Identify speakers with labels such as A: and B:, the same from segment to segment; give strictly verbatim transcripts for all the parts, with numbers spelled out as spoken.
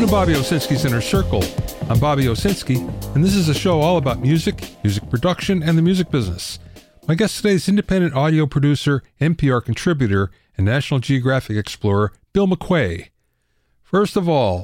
A: Bobby Owsinski's Inner Circle. I'm Bobby Owsinski, and this is a show all about music, music production, and the music business. My guest today is independent audio producer, N P R contributor, and National Geographic explorer Bill McQuay. First of all,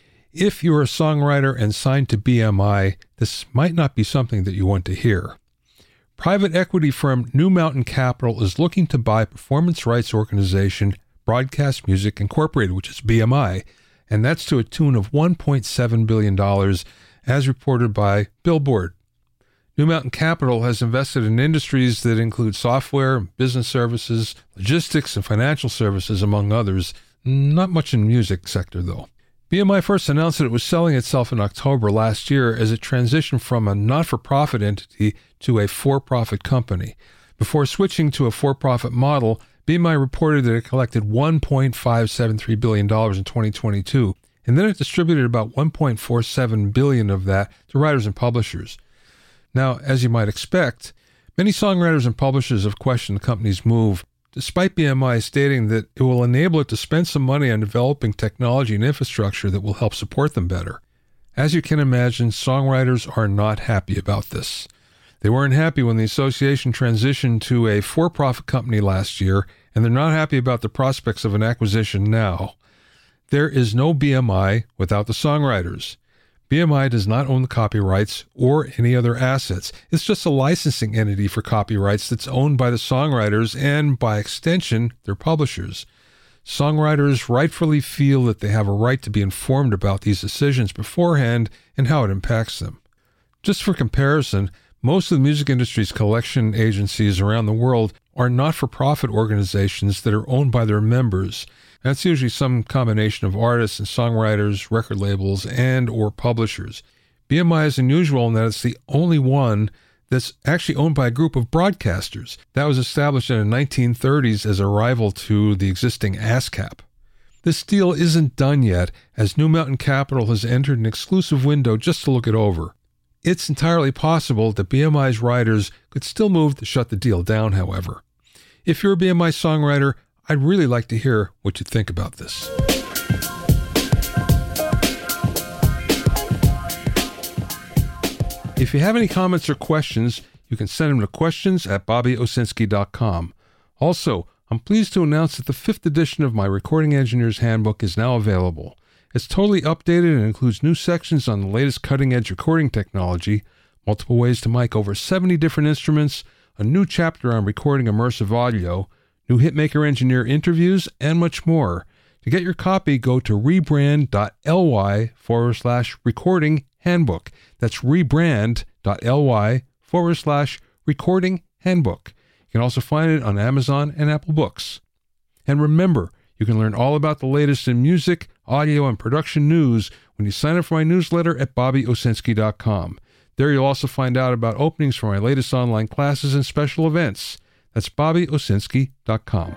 A: if you're a songwriter and signed to B M I, this might not be something that you want to hear. Private equity firm New Mountain Capital is looking to buy performance rights organization Broadcast Music Incorporated, which is B M I, and that's to a tune of one point seven billion dollars, as reported by Billboard. New Mountain Capital has invested in industries that include software, business services, logistics, and financial services, among others. Not much in the music sector, though. B M I first announced that it was selling itself in October last year as it transitioned from a not-for-profit entity to a for-profit company. Before switching to a for-profit model, B M I reported that it collected one point five seven three billion dollars in twenty twenty-two, and then it distributed about one point four seven billion dollars of that to writers and publishers. Now, as you might expect, many songwriters and publishers have questioned the company's move, despite B M I stating that it will enable it to spend some money on developing technology and infrastructure that will help support them better. As you can imagine, songwriters are not happy about this. They weren't happy when the association transitioned to a for-profit company last year, and they're not happy about the prospects of an acquisition now. There is no B M I without the songwriters. B M I does not own the copyrights or any other assets. It's just a licensing entity for copyrights that's owned by the songwriters and, by extension, their publishers. Songwriters rightfully feel that they have a right to be informed about these decisions beforehand and how it impacts them. Just for comparison, most of the music industry's collection agencies around the world are not-for-profit organizations that are owned by their members. That's usually some combination of artists and songwriters, record labels, and or publishers. B M I is unusual in that it's the only one that's actually owned by a group of broadcasters. That was established in the nineteen thirties as a rival to the existing ASCAP. This deal isn't done yet, as New Mountain Capital has entered an exclusive window just to look it over. It's entirely possible that B M I's writers could still move to shut the deal down, however. If you're a B M I songwriter, I'd really like to hear what you think about this. If you have any comments or questions, you can send them to questions at bobby owsinski dot com. Also, I'm pleased to announce that the fifth edition of my Recording Engineer's Handbook is now available. It's totally updated and includes new sections on the latest cutting-edge recording technology, multiple ways to mic over seventy different instruments, a new chapter on recording immersive audio, new Hitmaker Engineer interviews, and much more. To get your copy, go to rebrand.ly forward slash recording handbook. That's rebrand.ly forward slash recording handbook. You can also find it on Amazon and Apple Books. And remember, you can learn all about the latest in music, audio, and production news when you sign up for my newsletter at bobby owsinski dot com. There you'll also find out about openings for my latest online classes and special events. That's bobby owsinski dot com.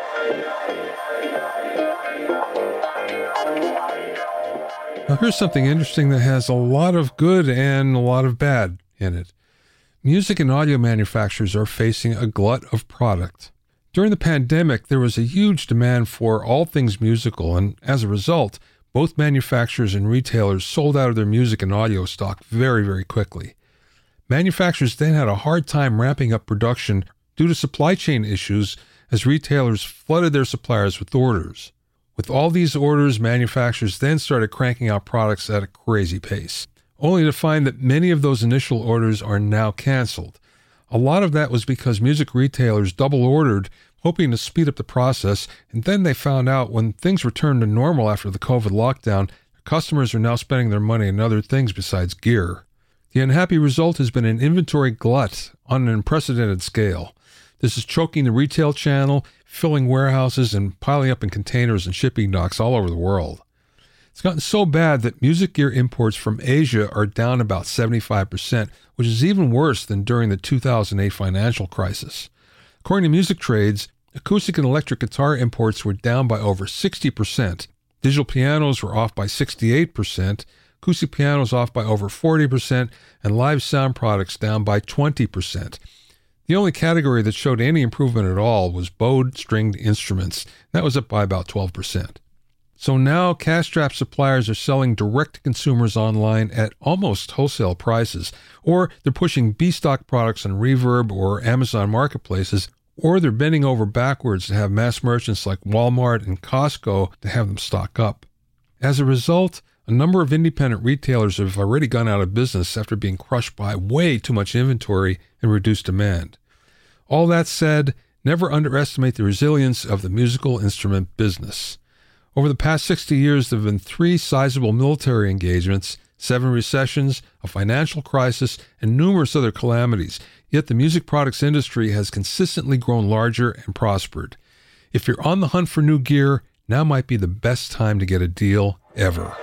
A: Now here's something interesting that has a lot of good and a lot of bad in it. Music and audio manufacturers are facing a glut of product. During the pandemic, there was a huge demand for all things musical, and as a result, both manufacturers and retailers sold out of their music and audio stock very, very quickly. Manufacturers then had a hard time ramping up production due to supply chain issues as retailers flooded their suppliers with orders. With all these orders, manufacturers then started cranking out products at a crazy pace, only to find that many of those initial orders are now canceled. A lot of that was because music retailers double-ordered, hoping to speed up the process, and then they found out when things returned to normal after the COVID lockdown, customers are now spending their money on other things besides gear. The unhappy result has been an inventory glut on an unprecedented scale. This is choking the retail channel, filling warehouses, and piling up in containers and shipping docks all over the world. It's gotten so bad that music gear imports from Asia are down about seventy-five percent, which is even worse than during the two thousand eight financial crisis. According to Music Trades, acoustic and electric guitar imports were down by over sixty percent. Digital pianos were off by sixty-eight percent, acoustic pianos off by over forty percent, and live sound products down by twenty percent. The only category that showed any improvement at all was bowed stringed instruments. That was up by about twelve percent. So now cash strap suppliers are selling direct to consumers online at almost wholesale prices, or they're pushing B-stock products on Reverb or Amazon marketplaces, or they're bending over backwards to have mass merchants like Walmart and Costco to have them stock up. As a result, a number of independent retailers have already gone out of business after being crushed by way too much inventory and reduced demand. All that said, never underestimate the resilience of the musical instrument business. Over the past sixty years, there have been three sizable military engagements, seven recessions, a financial crisis, and numerous other calamities, yet the music products industry has consistently grown larger and prospered. If you're on the hunt for new gear, now might be the best time to get a deal ever.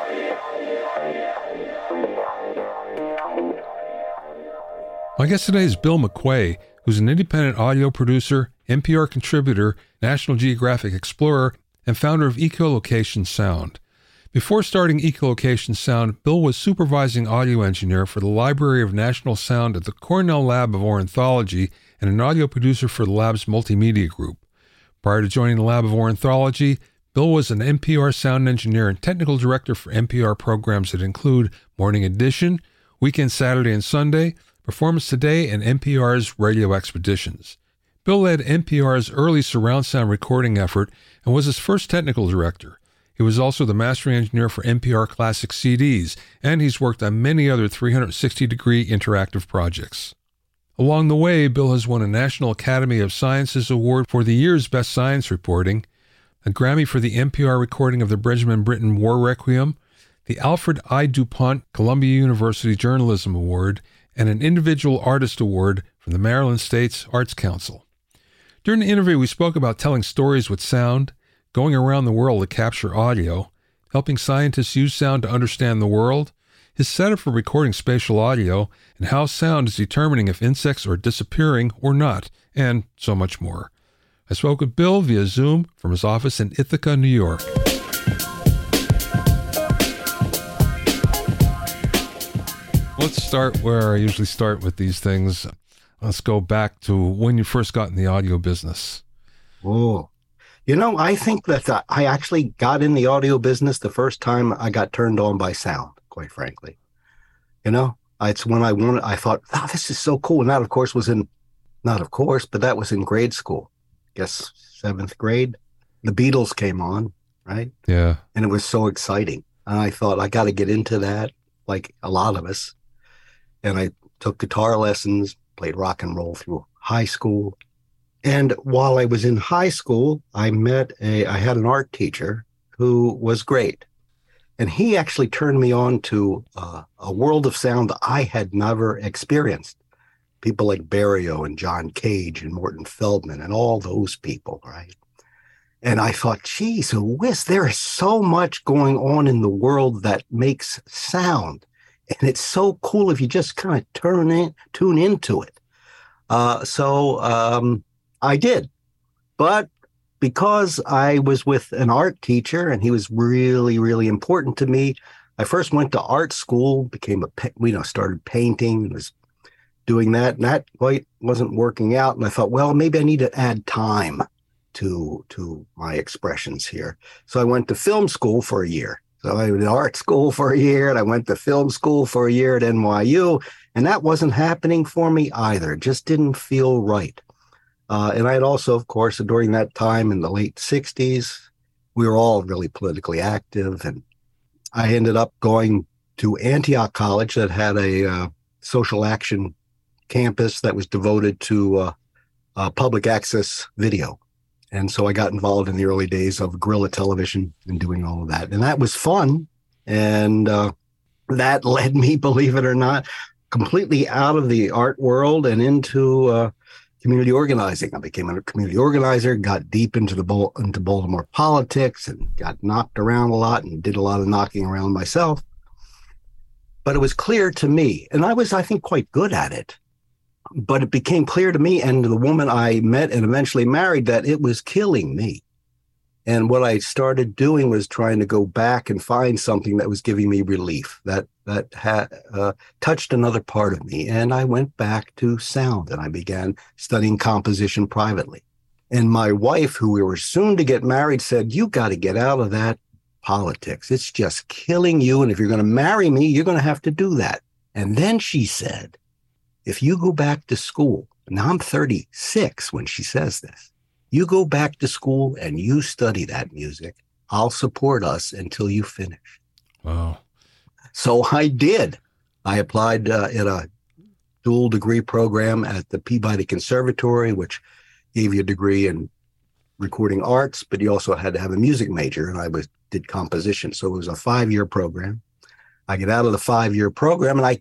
A: My guest today is Bill McQuay, who's an independent audio producer, N P R contributor, National Geographic explorer, and founder of Echolocation Sound. Before starting Echolocation Sound, Bill was supervising audio engineer for the Library of National Sound at the Cornell Lab of Ornithology and an audio producer for the lab's multimedia group. Prior to joining the Lab of Ornithology, Bill was an N P R sound engineer and technical director for N P R programs that include Morning Edition, Weekend Saturday and Sunday, Performance Today, and N P R's Radio Expeditions. Bill led N P R's early surround sound recording effort and was its first technical director. He was also the mastering engineer for N P R Classic C Ds, and he's worked on many other three hundred sixty degree interactive projects. Along the way, Bill has won a National Academy of Sciences Award for the year's Best Science Reporting, a Grammy for the N P R recording of the Benjamin Britten War Requiem, the Alfred I. DuPont Columbia University Journalism Award, and an Individual Artist Award from the Maryland States Arts Council. During the interview, we spoke about telling stories with sound, going around the world to capture audio, helping scientists use sound to understand the world, his setup for recording spatial audio, and how sound is determining if insects are disappearing or not, and so much more. I spoke with Bill via Zoom from his office in Ithaca, New York. Let's start where I usually start with these things. Let's go back to when you first got in the audio business.
B: Oh, you know, I think that I actually got in the audio business the first time I got turned on by sound, quite frankly. You know, it's when I wanted, I thought, oh, this is so cool. And that, of course, was in, not of course, but that was in grade school. I guess seventh grade. The Beatles came on, right?
A: Yeah.
B: And it was so exciting. And I thought, I got to get into that, like a lot of us. And I took guitar lessons, played rock and roll through high school. And while I was in high school, I met a, I had an art teacher who was great. And he actually turned me on to uh, a world of sound that I had never experienced. People like Barrio and John Cage and Morton Feldman and all those people, right? And I thought, geez, whiz, there is so much going on in the world that makes sound. And it's so cool if you just kind of turn in, tune into it. Uh, so um, I did. But because I was with an art teacher and he was really, really important to me, I first went to art school, became a, you know, started painting, was doing that. And that quite wasn't working out. And I thought, well, maybe I need to add time to, to my expressions here. So I went to film school for a year. So I went to art school for a year, and I went to film school for a year at N Y U, and that wasn't happening for me either. It just didn't feel right. Uh, and I had also, of course, during that time in the late sixties, we were all really politically active, and I ended up going to Antioch College that had a uh, social action campus that was devoted to uh, uh, public access video. And so I got involved in the early days of guerrilla television and doing all of that. And that was fun. And uh, that led me, believe it or not, completely out of the art world and into uh, community organizing. I became a community organizer, got deep into the Bol- into Baltimore politics and got knocked around a lot and did a lot of knocking around myself. But it was clear to me, and I was, I think, quite good at it. But it became clear to me and the woman I met and eventually married that it was killing me. And what I started doing was trying to go back and find something that was giving me relief, that that had uh, touched another part of me. And I went back to sound and I began studying composition privately. And my wife, who we were soon to get married, said, you got to get out of that politics. It's just killing you. And if you're going to marry me, you're going to have to do that. And then she said, if you go back to school, now I'm thirty-six when she says this, you go back to school and you study that music, I'll support us until you finish.
A: Wow.
B: So I did. I applied uh, in a dual degree program at the Peabody Conservatory, which gave you a degree in recording arts, but you also had to have a music major, and I was did composition. So it was a five-year program. I get out of the five-year program, and I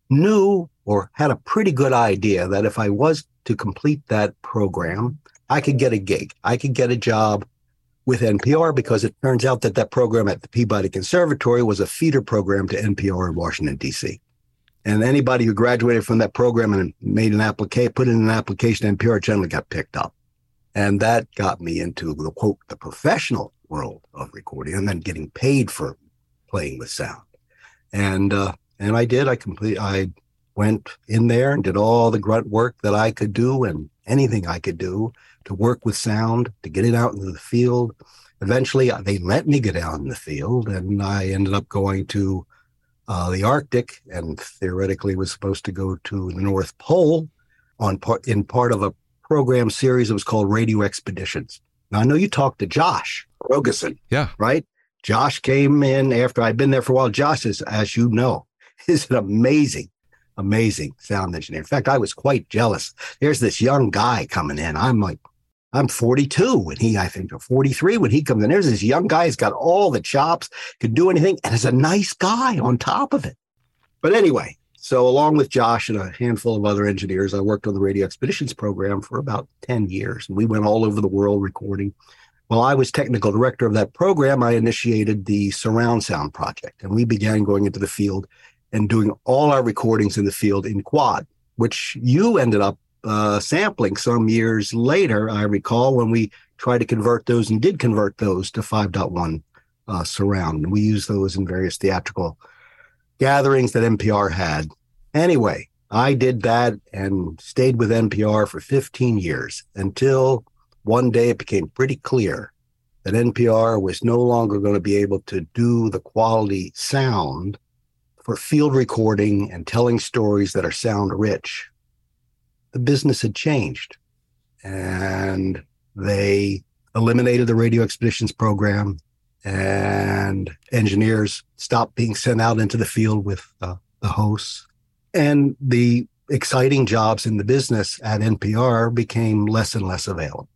B: knew or had a pretty good idea that if I was to complete that program, I could get a gig. I could get a job with N P R, because it turns out that that program at the Peabody Conservatory was a feeder program to N P R in Washington, D C. And anybody who graduated from that program and made an application, put in an application to N P R, generally got picked up. And that got me into the, quote, the professional world of recording, and then getting paid for playing with sound. And uh, and I did. I complete. I went in there and did all the grunt work that I could do and anything I could do to work with sound, to get it out into the field. Eventually, they let me get out in the field, and I ended up going to uh, the Arctic, and theoretically was supposed to go to the North Pole on part in part of a program series that was called Radio Expeditions. Now, I know you talked to Josh Rogosin,
A: Yeah.
B: right? Josh came in after I'd been there for a while. Josh is, as you know, is an amazing, amazing sound engineer. In fact, I was quite jealous. There's this young guy coming in. I'm like, I'm forty-two, and he, I think, or forty-three when he comes in. There's this young guy who's got all the chops, can do anything, and is a nice guy on top of it. But anyway, so along with Josh and a handful of other engineers, I worked on the Radio Expeditions program for about ten years. And we went all over the world recording. While I was technical director of that program, I initiated the Surround Sound Project, and we began going into the field and doing all our recordings in the field in quad, which you ended up uh, sampling some years later, I recall, when we tried to convert those and did convert those to five point one uh, surround. And we used those in various theatrical gatherings that N P R had. Anyway, I did that and stayed with N P R for fifteen years until one day it became pretty clear that N P R was no longer going to be able to do the quality sound for field recording and telling stories that are sound rich. The business had changed, and they eliminated the Radio Expeditions program, and engineers stopped being sent out into the field with uh, the hosts. And the exciting jobs in the business at N P R became less and less available.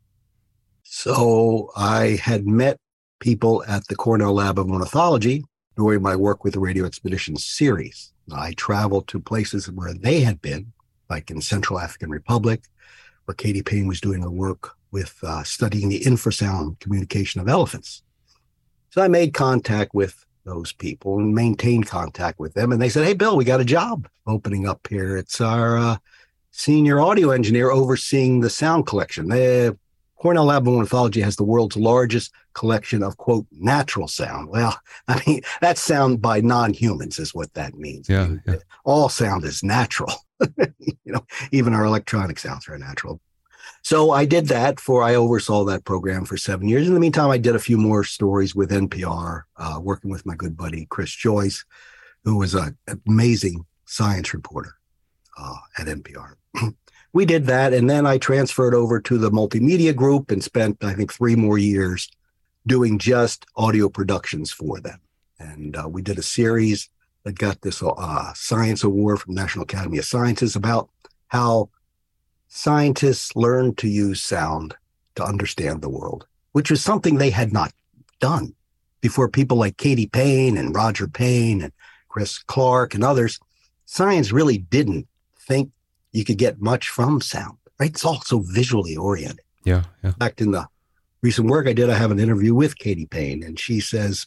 B: So I had met people at the Cornell Lab of Ornithology during my work with the Radio Expeditions series. I traveled to places where they had been, like in Central African Republic, where Katie Payne was doing her work with uh, studying the infrasound communication of elephants. So I made contact with those people and maintained contact with them. And they said, hey, Bill, we got a job opening up here. It's our uh, senior audio engineer overseeing the sound collection. The Cornell Lab of Ornithology has the world's largest collection of, quote, natural sound. Well, I mean, that's sound by non-humans is what that means.
A: Yeah,
B: I mean,
A: yeah.
B: All sound is natural. You know, even our electronic sounds are natural. So I did that for, I oversaw that program for seven years. In the meantime, I did a few more stories with N P R, uh, working with my good buddy, Chris Joyce, who was an amazing science reporter uh, at N P R. We did that. And then I transferred over to the multimedia group and spent, I think, three more years doing just audio productions for them. And uh, we did a series that got this uh, science award from National Academy of Sciences about how scientists learned to use sound to understand the world, which was something they had not done before. People like Katie Payne and Roger Payne and Chris Clark and others, science really didn't think you could get much from sound, right? It's all so visually oriented.
A: Yeah, yeah.
B: In fact, in the recent work I did, I have an interview with Katie Payne, and she says,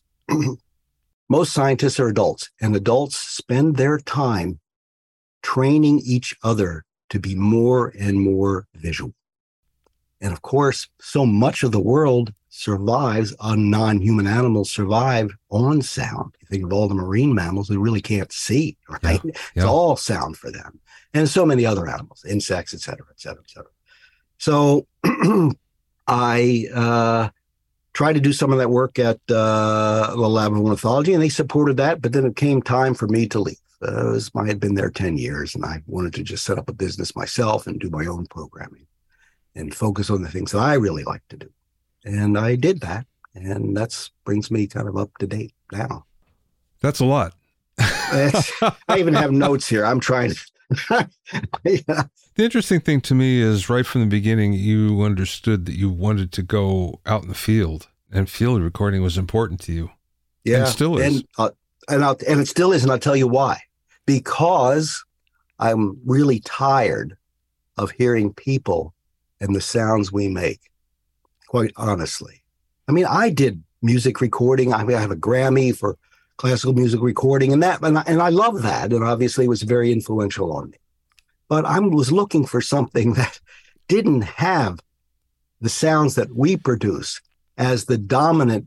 B: most scientists are adults, and adults spend their time training each other to be more and more visual. And of course, so much of the world survives on non-human animals survive on sound. You think of all the marine mammals who really can't see, right?
A: Yeah,
B: It's
A: yeah.
B: all sound for them. And so many other animals, insects, et cetera, et cetera, et cetera. So I uh, tried to do some of that work at uh, the Lab of Ornithology, and they supported that. But then it came time for me to leave. Uh, it was, I had been there ten years, and I wanted to just set up a business myself and do my own programming and focus on the things that I really like to do. And I did that, and that brings me kind of up to date now.
A: That's a lot.
B: I even have notes here. I'm trying to. Yeah.
A: The interesting thing to me is right from the beginning, you understood that you wanted to go out in the field, and field recording was important to you.
B: Yeah,
A: and still is.
B: And, uh, and, I'll, and it still is, and I'll tell you why. Because I'm really tired of hearing people and the sounds we make, quite honestly. I mean, I did music recording. I mean, I have a Grammy for classical music recording, and that, and I, and I love that, and obviously it was very influential on me. But I was looking for something that didn't have the sounds that we produce as the dominant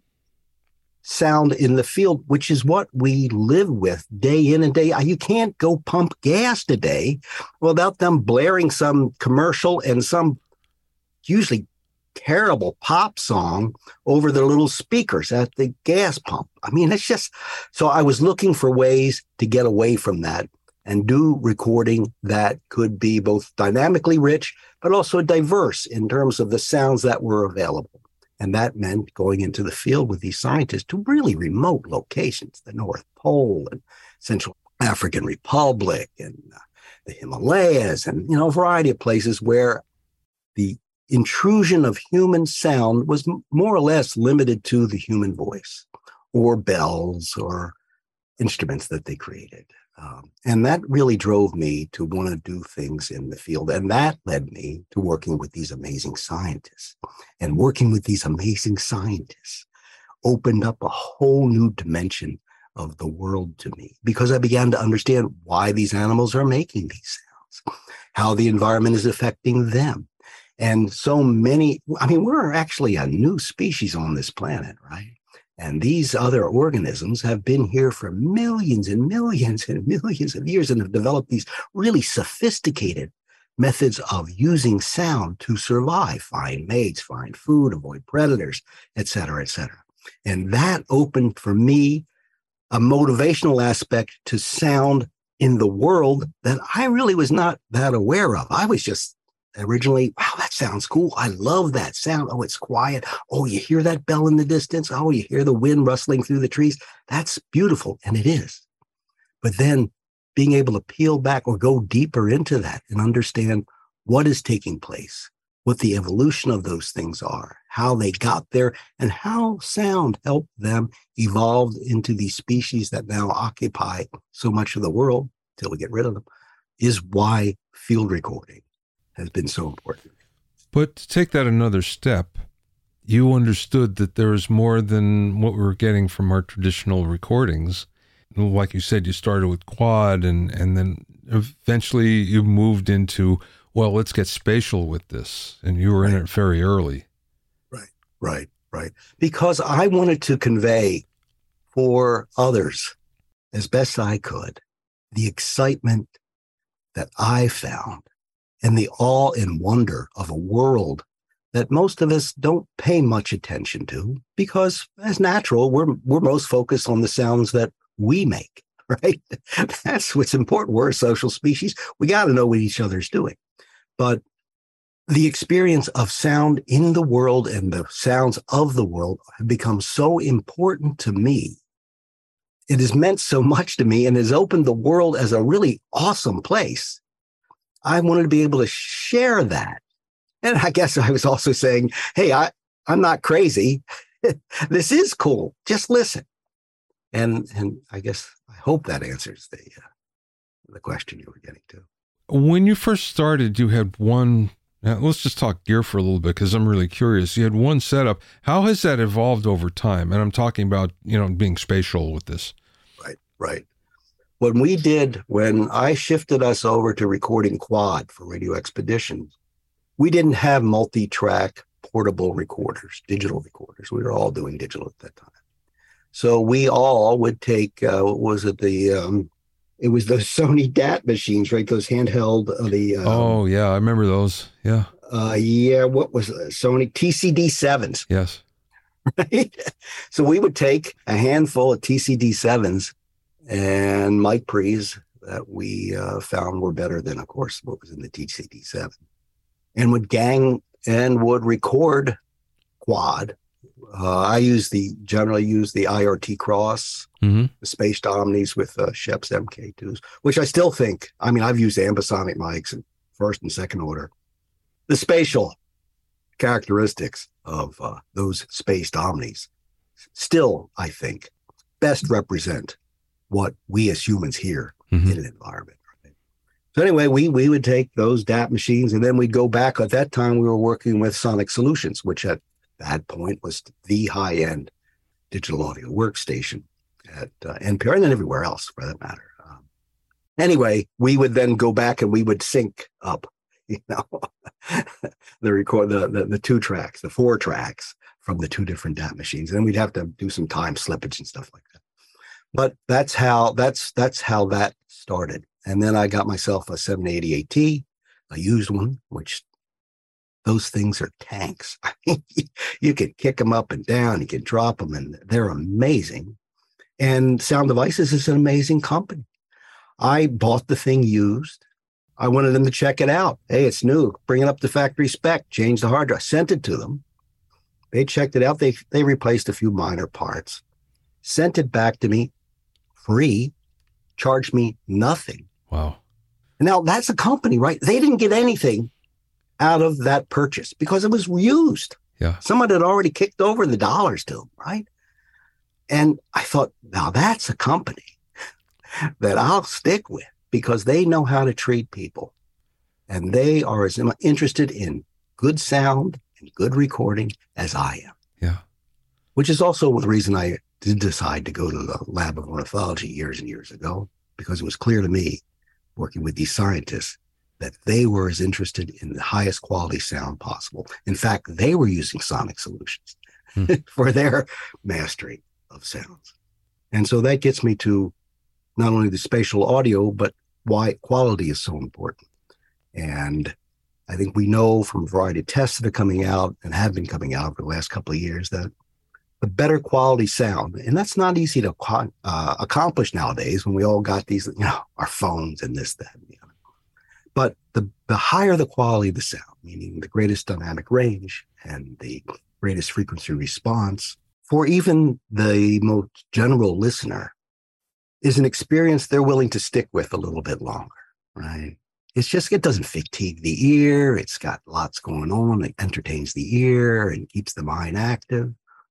B: sound in the field, which is what we live with day in and day out. You can't go pump gas today without them blaring some commercial and some usually terrible pop song over their little speakers at the gas pump. I mean, it's just, so I was looking for ways to get away from that and do recording that could be both dynamically rich, but also diverse in terms of the sounds that were available. And that meant going into the field with these scientists to really remote locations, the North Pole and Central African Republic and uh, the Himalayas and, you know, a variety of places where the intrusion of human sound was m- more or less limited to the human voice or bells or instruments that they created. Um, and that really drove me to want to do things in the field. And that led me to working with these amazing scientists. And working with these amazing scientists opened up a whole new dimension of the world to me, because I began to understand why these animals are making these sounds, how the environment is affecting them. And so many, I mean, we're actually a new species on this planet, right? And these other organisms have been here for millions and millions and millions of years and have developed these really sophisticated methods of using sound to survive, find mates, find food, avoid predators, et cetera, et cetera. And that opened for me a motivational aspect to sound in the world that I really was not that aware of. I was just originally, wow, that sounds cool. I love that sound. Oh, it's quiet. Oh, you hear that bell in the distance. Oh, you hear the wind rustling through the trees. That's beautiful. And it is. But then being able to peel back or go deeper into that and understand what is taking place, what the evolution of those things are, how they got there, and how sound helped them evolve into these species that now occupy so much of the world till we get rid of them, is why field recording has been so important.
A: But to take that another step, you understood that there was more than what we were getting from our traditional recordings. Like you said, you started with quad, and, and then eventually you moved into, well, let's get spatial with this. And you were right in it very early.
B: Right, right, right. Because I wanted to convey for others, as best I could, the excitement that I found and the awe and wonder of a world that most of us don't pay much attention to, because as natural, we're we're most focused on the sounds that we make, right? That's what's important. We're a social species. We got to know what each other's doing. But the experience of sound in the world and the sounds of the world have become so important to me. It has meant so much to me and has opened the world as a really awesome place. I wanted to be able to share that. And I guess I was also saying, hey, I, I'm not crazy. This is cool. Just listen. And and I guess I hope that answers the uh, the question you were getting to.
A: When you first started, you had one, now let's just talk gear for a little bit, because I'm really curious. You had one setup. How has that evolved over time? And I'm talking about, you know, being spatial with this.
B: Right, right. When we did, when I shifted us over to recording quad for Radio Expedition, we didn't have multi-track portable recorders, digital recorders. We were all doing digital at that time. So we all would take, uh, what was it, the, um, it was those Sony D A T machines, right? Those handheld, uh, the... Um,
A: oh, yeah, I remember those, yeah.
B: Uh, yeah, what was it? Sony T C D sevens.
A: Yes.
B: right? So we would take a handful of T C D sevens and mic pre's that we uh, found were better than, of course, what was in the T C D seven, and would gang and would record quad. Uh, I use the generally use the I R T Cross, mm-hmm. the Spaced Omnis with uh, Schoeps M K twos, which I still think, I mean, I've used ambisonic mics in first and second order. The spatial characteristics of uh, those Spaced Omnis still, I think, best represent what we as humans hear mm-hmm. in an environment. Right? So anyway, we we would take those D A T machines, and then we'd go back. At that time, we were working with Sonic Solutions, which at that point was the high-end digital audio workstation at uh, N P R and then everywhere else, for that matter. Um, anyway, we would then go back and we would sync up, you know, the record the, the the two tracks, the four tracks from the two different D A T machines, and then we'd have to do some time slippage and stuff like that. But that's how that's that's how that started. And then I got myself a seven eighty-eight T, a used one, which those things are tanks. I mean, you can kick them up and down, you can drop them, and they're amazing. And Sound Devices is an amazing company. I bought the thing used. I wanted them to check it out. Hey, it's new. Bring it up to factory spec. Change the hard drive. Sent it to them. They checked it out. They they replaced a few minor parts. Sent it back to me free. Charged me nothing.
A: Wow.
B: Now, that's a company, right? They didn't get anything out of that purchase because it was used.
A: Yeah.
B: Someone had already kicked over the dollars to them, right? And I thought, now that's a company that I'll stick with because they know how to treat people. And they are as interested in good sound and good recording as I am.
A: Yeah.
B: Which is also the reason I did decide to go to the lab of ornithology years and years ago, because it was clear to me, working with these scientists, that they were as interested in the highest quality sound possible. In fact, they were using Sonic Solutions hmm. for their mastery of sounds. And so that gets me to not only the spatial audio, but why quality is so important. And I think we know from a variety of tests that are coming out and have been coming out over the last couple of years that the better quality sound, and that's not easy to uh, accomplish nowadays when we all got these, you know, our phones and this, that, and the other. But the, the higher the quality of the sound, meaning the greatest dynamic range and the greatest frequency response, for even the most general listener, is an experience they're willing to stick with a little bit longer, right? It's just, it doesn't fatigue the ear. It's got lots going on. It entertains the ear and keeps the mind active.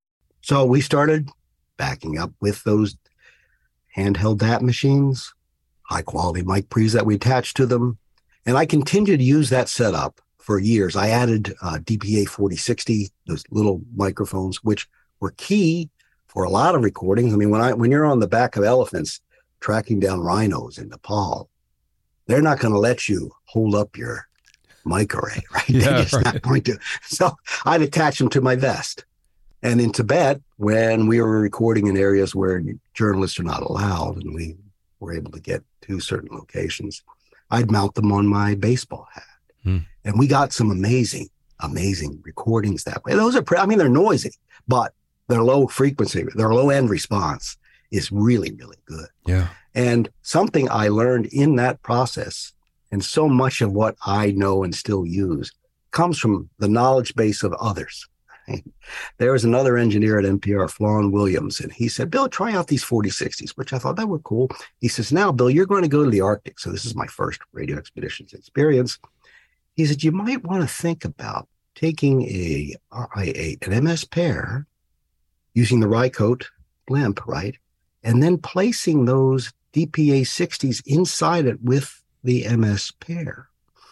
B: So we started backing up with those handheld D A T machines, high quality mic pre's that we attached to them. And I continued to use that setup for years. I added uh, D P A forty sixty, those little microphones, which were key for a lot of recordings. I mean, when I when you're on the back of elephants tracking down rhinos in Nepal, they're not going to let you hold up your mic array, right?
A: Yeah,
B: They're just
A: right.
B: not going to. So I'd attach them to my vest. And in Tibet, when we were recording in areas where journalists are not allowed, and we were able to get to certain locations, I'd mount them on my baseball hat. Hmm. And we got some amazing, amazing recordings that way. Those are, pre- I mean, they're noisy, but their low frequency, their low end response is really, really good.
A: Yeah.
B: And something I learned in that process, and so much of what I know and still use, comes from the knowledge base of others. Right? There was another engineer at N P R, Flawn Williams, and he said, Bill, try out these forty sixties, which I thought that were cool. He says, now, Bill, you're going to go to the Arctic. So this is my first radio expeditions experience. He said, you might want to think about taking a, a an M S pair, using the Rycote blimp, right? And then placing those D P A sixties inside it with the M S pair.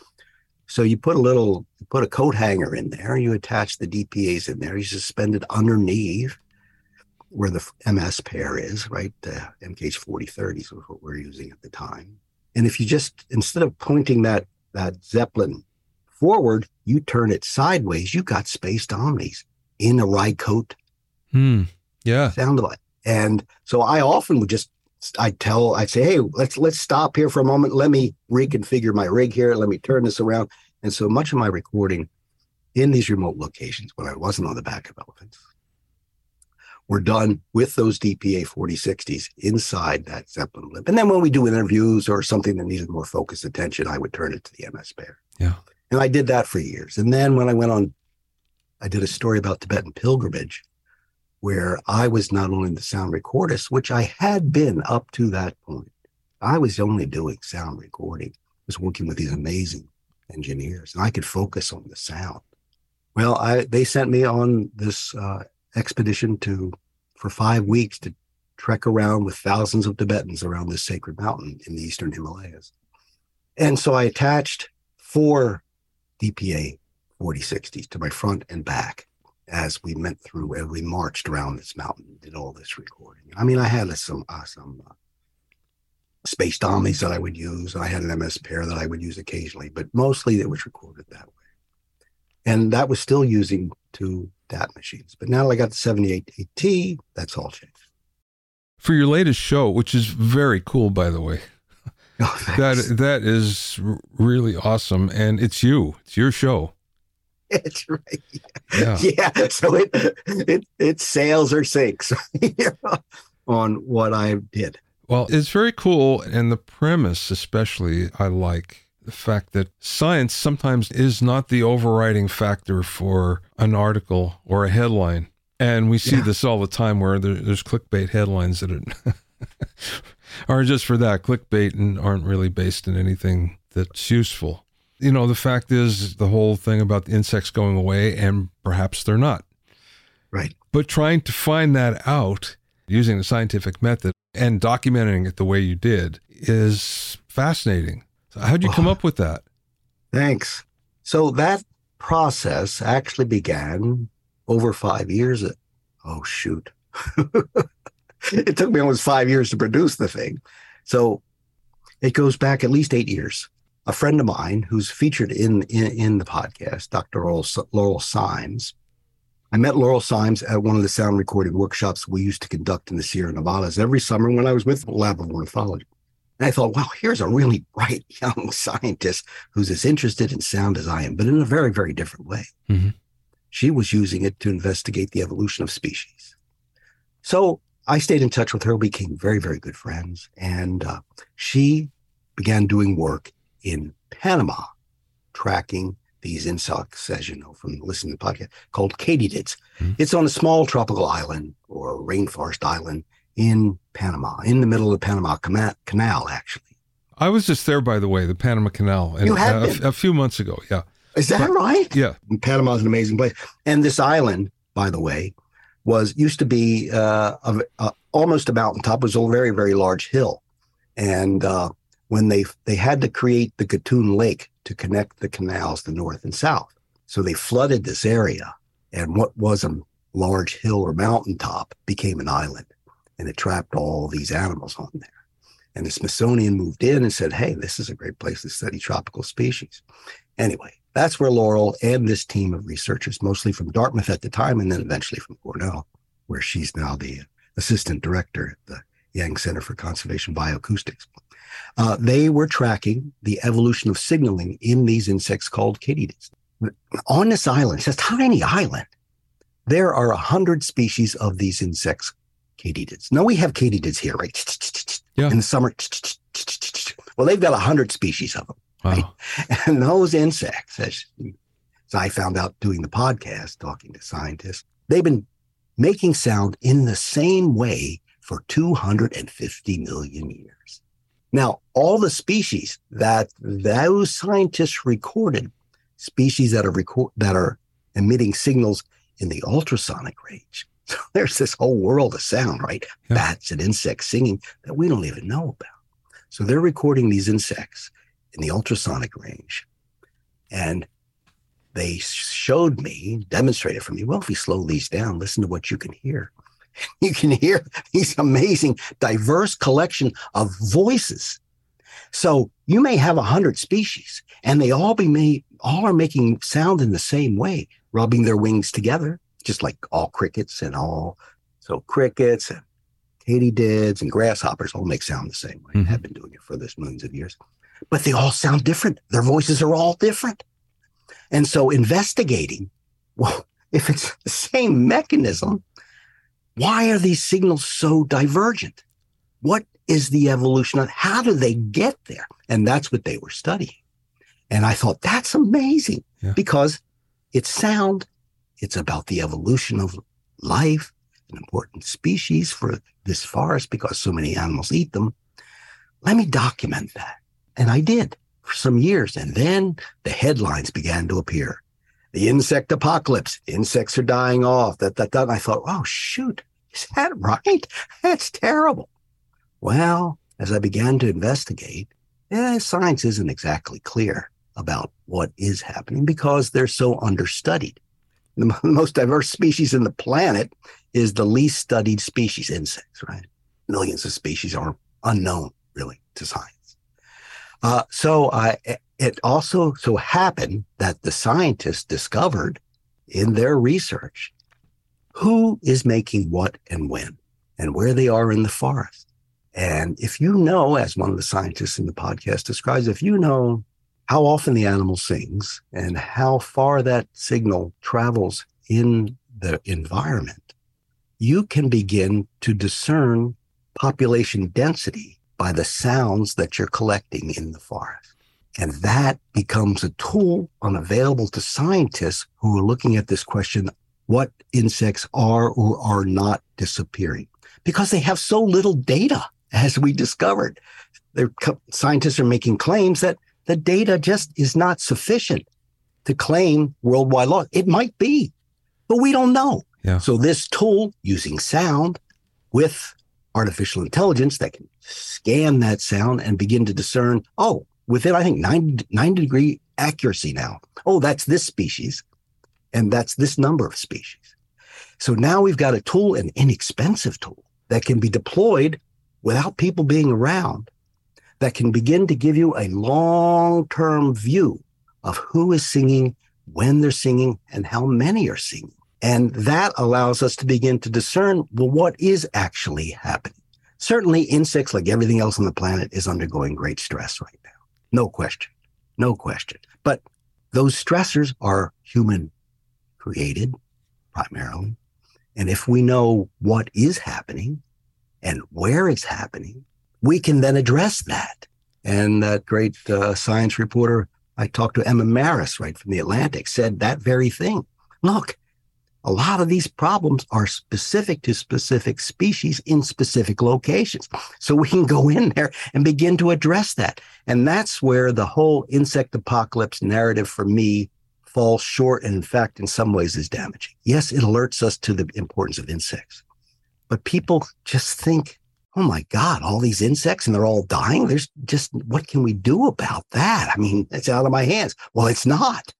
B: So you put a little, you put a coat hanger in there, you attach the D P As in there, you suspend it underneath where the M S pair is, right? The M K H forty thirties was what we're using at the time. And if you just, instead of pointing that, that Zeppelin forward, you turn it sideways, you got Spaced Omnis in a Rycote
A: Hmm. Yeah.
B: sound device. And so I often would just, I'd tell, I'd say, hey, let's let's stop here for a moment. Let me reconfigure my rig here. Let me turn this around. And so much of my recording in these remote locations, when I wasn't on the back of elephants, were done with those D P A forty sixties inside that Zeppelin blimp. And then when we do interviews or something that needed more focused attention, I would turn it to the M S Pair.
A: Yeah.
B: And I did that for years. And then when I went on, I did a story about Tibetan pilgrimage, where I was not only the sound recordist, which I had been up to that point. I was only doing sound recording. I was working with these amazing engineers, and I could focus on the sound. Well, I they sent me on this uh, expedition to for five weeks to trek around with thousands of Tibetans around this sacred mountain in the eastern Himalayas. And so I attached four D P A forty sixties to my front and back as we went through and we marched around this mountain and did all this recording. I mean, I had some uh, some uh, space dummies that I would use. I had an M S Pair that I would use occasionally, but mostly it was recorded that way. And that was still using two D A T machines. But now that I got the seventy-eight T, that's all changed.
A: For your latest show, which is very cool, by the way.
B: Oh,
A: that that is r- really awesome, and it's you. It's your show.
B: That's right.
A: Yeah.
B: Yeah. So it it it sails or sinks on what I did.
A: Well, it's very cool, and the premise especially, I like the fact that science sometimes is not the overriding factor for an article or a headline. And we see yeah. this all the time where there, there's clickbait headlines that are, are just for that, clickbait, and aren't really based in anything that's useful. You know, the fact is the whole thing about the insects going away, and perhaps they're not.
B: Right.
A: But trying to find that out using the scientific method and documenting it the way you did is fascinating. So how'd you come oh, up with that?
B: Thanks. So that process actually began over five years. Oh, shoot. It took me almost five years to produce the thing. So it goes back at least eight years. A friend of mine who's featured in, in, in the podcast, Doctor Laurel, Laurel Symes. I met Laurel Symes at one of the sound recording workshops we used to conduct in the Sierra Nevadas every summer when I was with the Lab of Ornithology. And I thought, wow, here's a really bright young scientist who's as interested in sound as I am, but in a very, very different way. Mm-hmm. She was using it to investigate the evolution of species. So I stayed in touch with her, became very, very good friends. And uh, she began doing work in Panama, tracking these insects, as you know, from listening to the podcast, called katydids. Mm-hmm. It's on a small tropical island or rainforest island in Panama, in the middle of the Panama Canal, actually.
A: I was just there, by the way, the Panama Canal, and,
B: you have
A: uh,
B: been.
A: a, a few months ago, yeah.
B: Is that but, right?
A: Yeah.
B: Panama is an amazing place. And this island, by the way, was used to be uh, a, a, almost a mountaintop. It was a very, very large hill. And uh, when they they had to create the Gatun Lake to connect the canals, the north and south. So they flooded this area. And what was a large hill or mountaintop became an island. And it trapped all these animals on there. And the Smithsonian moved in and said, hey, this is a great place to study tropical species. Anyway, that's where Laurel and this team of researchers, mostly from Dartmouth at the time, and then eventually from Cornell, where she's now the assistant director at the Yang Center for Conservation Bioacoustics, uh, they were tracking the evolution of signaling in these insects called katydids. On this island, it's a tiny island, there are a hundred species of these insects, katydids. Now we have katydids here, right?
A: Yeah.
B: In the summer. Well, they've got a hundred species of them. Right?
A: Wow.
B: And those insects, as, as I found out doing the podcast, talking to scientists, they've been making sound in the same way for two hundred fifty million years. Now, all the species that those scientists recorded, species that are record, that are emitting signals in the ultrasonic range. So there's this whole world of sound, right? Yeah. Bats and insects singing that we don't even know about. So they're recording these insects in the ultrasonic range. And they showed me, demonstrated for me, well, if we slow these down, listen to what you can hear. You can hear these amazing, diverse collection of voices. So you may have a hundred species and they all be made, all are making sound in the same way, rubbing their wings together, just like all crickets and all. So crickets and katydids and grasshoppers all make sound the same way. Mm-hmm. Have been doing it for this millions of years. But they all sound different. Their voices are all different. And so investigating, well, if it's the same mechanism, why are these signals so divergent? What is the evolution of, how do they get there? And that's what they were studying. And I thought, that's amazing yeah. because it's sound. It's about the evolution of life, an important species for this forest because so many animals eat them. Let me document that. And I did for some years. And then the headlines began to appear. The insect apocalypse, insects are dying off, that, that, that. And I thought, oh, shoot, is that right? That's terrible. Well, as I began to investigate, eh, science isn't exactly clear about what is happening because they're so understudied. The most diverse species in the planet is the least studied species, insects, right? Millions of species are unknown, really, to science. Uh, so I, it also so happened that the scientists discovered in their research who is making what and when and where they are in the forest. And if you know, as one of the scientists in the podcast describes, if you know how often the animal sings and how far that signal travels in the environment, you can begin to discern population density by the sounds that you're collecting in the forest. And that becomes a tool unavailable to scientists who are looking at this question, what insects are or are not disappearing? Because they have so little data, as we discovered. Their scientists are making claims that the data just is not sufficient to claim worldwide law. It might be, but we don't know.
A: Yeah.
B: So this tool using sound with artificial intelligence that can scan that sound and begin to discern, oh, within, I think, ninety, ninety degree accuracy now. Oh, that's this species, and that's this number of species. So now we've got a tool, an inexpensive tool, that can be deployed without people being around, that can begin to give you a long-term view of who is singing, when they're singing, and how many are singing. And that allows us to begin to discern, well, what is actually happening? Certainly, insects, like everything else on the planet, is undergoing great stress right now. No question. No question. But those stressors are human created primarily. And if we know what is happening and where it's happening, we can then address that. And that great uh, science reporter I talked to, Emma Maris, right from The Atlantic, said that very thing. Look, a lot of these problems are specific to specific species in specific locations. So we can go in there and begin to address that. And that's where the whole insect apocalypse narrative for me falls short and, in fact, in some ways is damaging. Yes, it alerts us to the importance of insects. But people just think, oh my God, all these insects and they're all dying. There's just, what can we do about that? I mean, it's out of my hands. Well, it's not.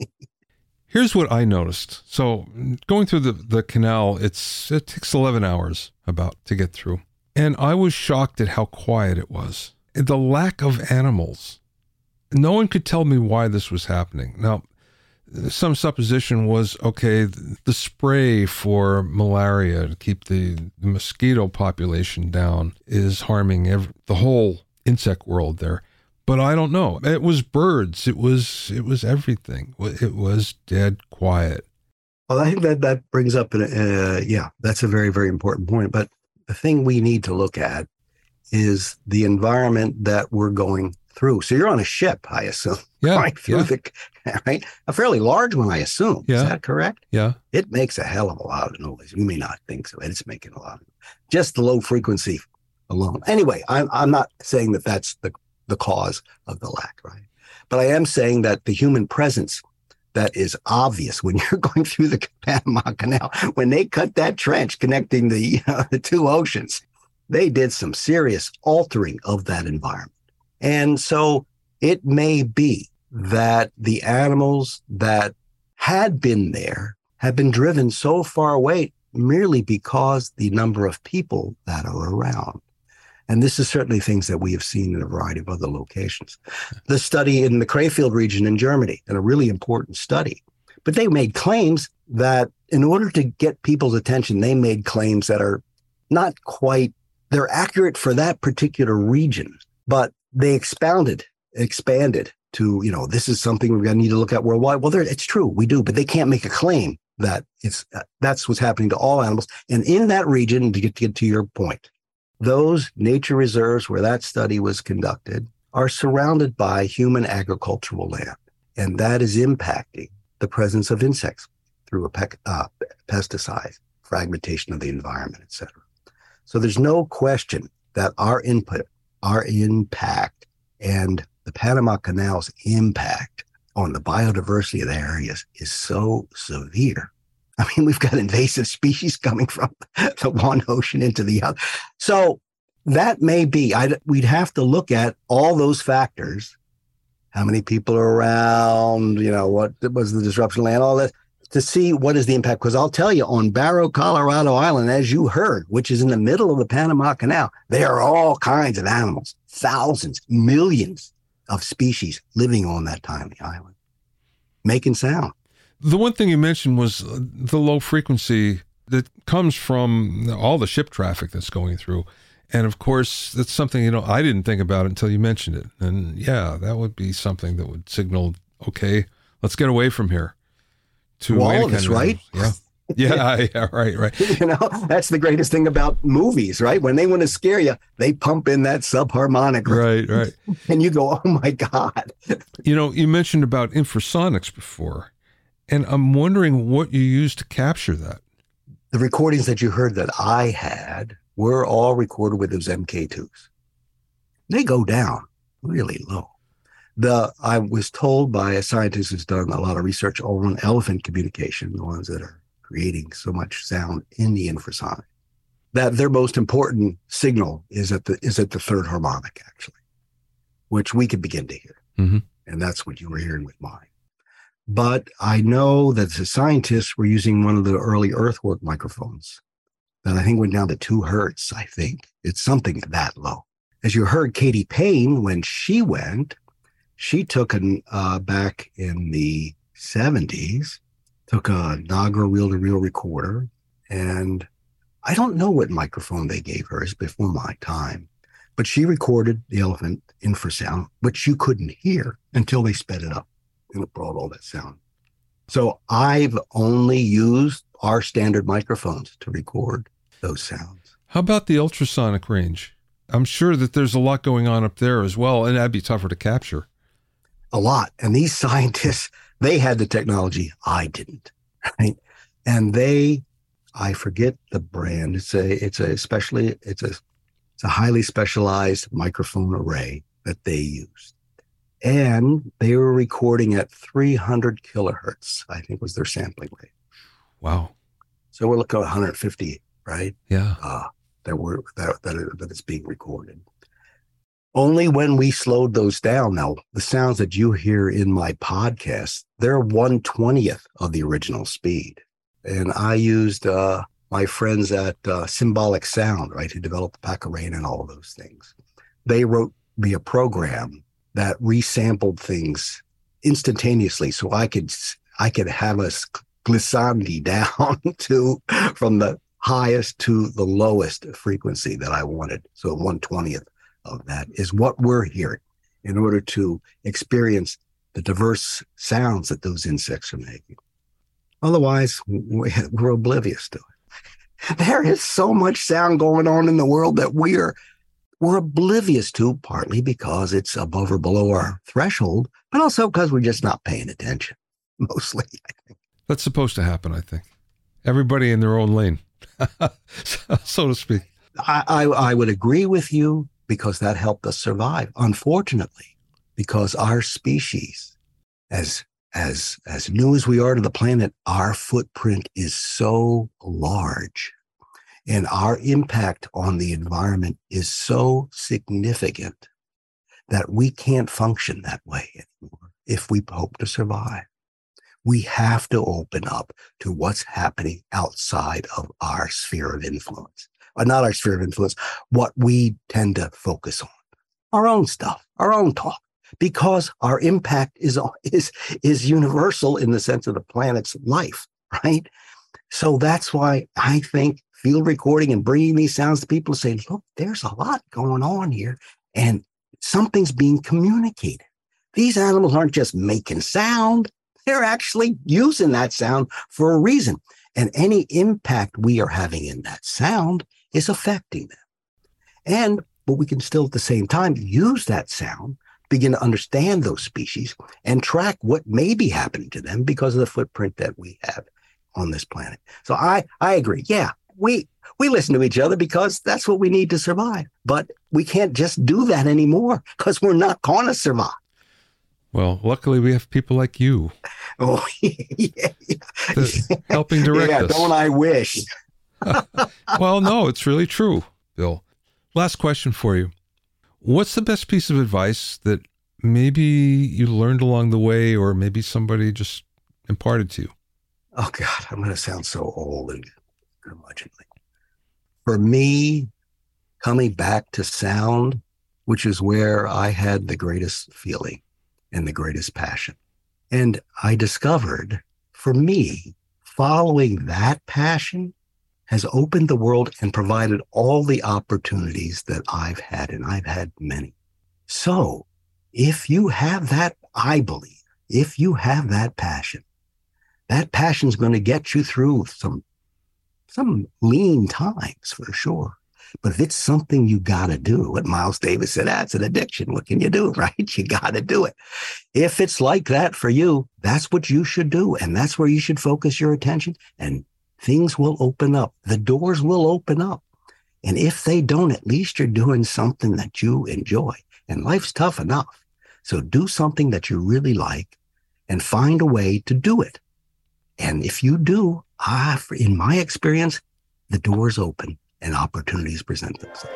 A: Here's what I noticed. So going through the, the canal, it's it takes eleven hours about to get through. And I was shocked at how quiet it was. The lack of animals. No one could tell me why this was happening. Now, some supposition was, okay, the spray for malaria to keep the, the mosquito population down is harming every, the whole insect world there. But I don't know. It was birds. It was it was everything. It was dead quiet.
B: Well, I think that that brings up, an, uh, yeah, that's a very, very important point. But the thing we need to look at is the environment that we're going through. So you're on a ship, I assume.
A: Yeah,
B: right through
A: yeah.
B: the, right? A fairly large one, I assume.
A: Yeah.
B: Is that correct?
A: Yeah.
B: It makes a hell of a lot of noise. You may not think so. It's making a lot of just the low frequency alone. Anyway, I'm I'm not saying that that's the the cause of the lack, right? But I am saying that the human presence that is obvious when you're going through the Panama Canal, when they cut that trench connecting the, uh, the two oceans, they did some serious altering of that environment. And so it may be that the animals that had been there have been driven so far away merely because the number of people that are around. And this is certainly things that we have seen in a variety of other locations. The study in the Krefeld region in Germany, and a really important study, but they made claims that in order to get people's attention, they made claims that are not quite, they're accurate for that particular region, but they expounded, expanded to, you know, this is something we're going to need to look at worldwide. Well, it's true, we do, but they can't make a claim that it's uh, that's what's happening to all animals. And in that region, to get, to get to your point, those nature reserves where that study was conducted are surrounded by human agricultural land. And that is impacting the presence of insects through a pe- uh, pesticide, fragmentation of the environment, et cetera. So there's no question that our input, our impact, and the Panama Canal's impact on the biodiversity of the areas is so severe. I mean, we've got invasive species coming from the one ocean into the other. So that may be, I'd, we'd have to look at all those factors. How many people are around, you know, what was the disruption of land, all that, to see what is the impact. Because I'll tell you, on Barrow, Colorado Island, as you heard, which is in the middle of the Panama Canal, there are all kinds of animals, thousands, millions of species living on that tiny island, making sound.
A: The one thing you mentioned was the low frequency that comes from all the ship traffic that's going through. And of course, that's something, you know, I didn't think about it until you mentioned it. And yeah, that would be something that would signal, okay, let's get away from here. To
B: all of us, right?
A: Yeah. Yeah, yeah, right, right.
B: You know, that's the greatest thing about movies, right? When they want to scare you, they pump in that subharmonic.
A: Right, right.
B: And you go, oh my God.
A: You know, you mentioned about infrasonics before, and I'm wondering what you used to capture that.
B: The recordings that you heard that I had were all recorded with those M K twos. They go down really low. The I was told by a scientist who's done a lot of research on elephant communication, the ones that are creating so much sound in the infrasonic, that their most important signal is at the is at the third harmonic, actually, which we could begin to hear.
A: Mm-hmm.
B: And that's what you were hearing with mine. But I know that the scientists were using one of the early earthwork microphones that I think went down to two hertz, I think. It's something that low. As you heard Katie Payne, when she went, she took an uh, back in the seventies, took a Nagra reel-to-reel recorder, and I don't know what microphone they gave her. It's before my time. But she recorded the elephant infrasound, which you couldn't hear until they sped it up, and it brought all that sound. So I've only used our standard microphones to record those sounds.
A: How about the ultrasonic range? I'm sure that there's a lot going on up there as well, and that'd be tougher to capture.
B: A lot. And these scientists, they had the technology. I didn't. Right. And they, I forget the brand. It's a, it's a especially, it's a, it's a highly specialized microphone array that they used. And they were recording at three hundred kilohertz, I think was their sampling rate.
A: Wow.
B: So we're looking at one hundred fifty, right?
A: Yeah.
B: Uh, that were, that, that, that it's being recorded. Only when we slowed those down. Now, the sounds that you hear in my podcast, they're one twentieth of the original speed. And I used uh, my friends at uh, Symbolic Sound, right, who developed the Pacarena and all of those things. They wrote me a program that resampled things instantaneously, so I could I could have a glissandi down to from the highest to the lowest frequency that I wanted. So one twentieth of that is what we're hearing in order to experience the diverse sounds that those insects are making. Otherwise, we're oblivious to it. There is so much sound going on in the world that we're we're oblivious to, partly because it's above or below our threshold, but also because we're just not paying attention, mostly, I think.
A: That's supposed to happen, I think. Everybody in their own lane, so to speak.
B: I, I, I would agree with you, because that helped us survive. Unfortunately, because our species, as as as new as we are to the planet, our footprint is so large, and our impact on the environment is so significant that we can't function that way anymore if we hope to survive. We have to open up to what's happening outside of our sphere of influence. Or not our sphere of influence, what we tend to focus on. Our own stuff, our own talk, because our impact is, is, is universal in the sense of the planet's life, right? So that's why I think field recording and bringing these sounds to people, saying, look, there's a lot going on here, and something's being communicated. These animals aren't just making sound. They're actually using that sound for a reason. And any impact we are having in that sound is affecting them. And, but we can still at the same time use that sound, begin to understand those species and track what may be happening to them because of the footprint that we have on this planet. So I, I agree. Yeah, we, we listen to each other because that's what we need to survive. But we can't just do that anymore because we're not going to survive.
A: Well, luckily we have people like you.
B: Oh, yeah, yeah.
A: Helping direct
B: yeah,
A: us.
B: Don't I wish?
A: Well, no, it's really true, Bill. Last question for you. What's the best piece of advice that maybe you learned along the way or maybe somebody just imparted to you?
B: Oh, God, I'm going to sound so old and curmudgeonly. For me, coming back to sound, which is where I had the greatest feeling and the greatest passion. And I discovered, for me, following that passion has opened the world and provided all the opportunities that I've had, and I've had many. So if you have that, I believe, if you have that passion, that passion's going to get you through some, some lean times for sure. But if it's something you got to do, what Miles Davis said, that's an addiction. What can you do, right? You got to do it. If it's like that for you, that's what you should do. And that's where you should focus your attention. And things will open up. The doors will open up. And if they don't, at least you're doing something that you enjoy. And life's tough enough. So do something that you really like and find a way to do it. And if you do, ah, in my experience, the doors open and opportunities present themselves.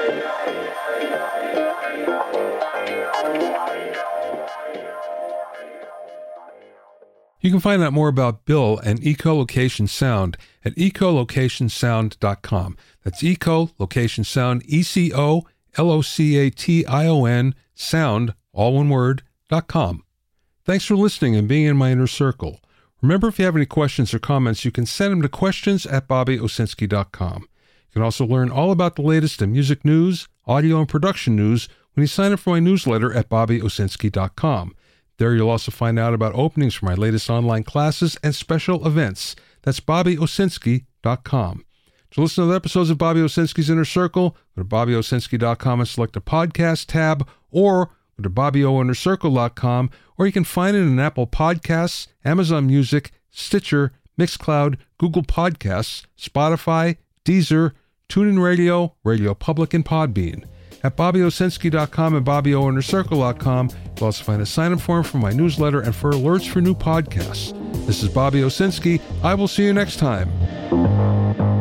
A: You can find out more about Bill and Echolocation Sound at echolocation sound dot com. That's Echolocation Sound, E C O L O C A T I O N, sound, all one word, dot com. Thanks for listening and being in my inner circle. Remember, if you have any questions or comments, you can send them to questions at bobby owsinski dot com. You can also learn all about the latest in music news, audio, and production news when you sign up for my newsletter at bobby owsinski dot com. There you'll also find out about openings for my latest online classes and special events. That's bobby owsinski dot com. To listen to the episodes of Bobby Owsinski's Inner Circle, go to bobby owsinski dot com and select the podcast tab, or go to bobby o inner circle dot com, or you can find it in Apple Podcasts, Amazon Music, Stitcher, Mixcloud, Google Podcasts, Spotify, Deezer, TuneIn Radio, Radio Public, and Podbean. At bobby owsinski dot com and bobby o inner circle dot com, you'll also find a sign-up form for my newsletter and for alerts for new podcasts. This is Bobby Owsinski. I will see you next time.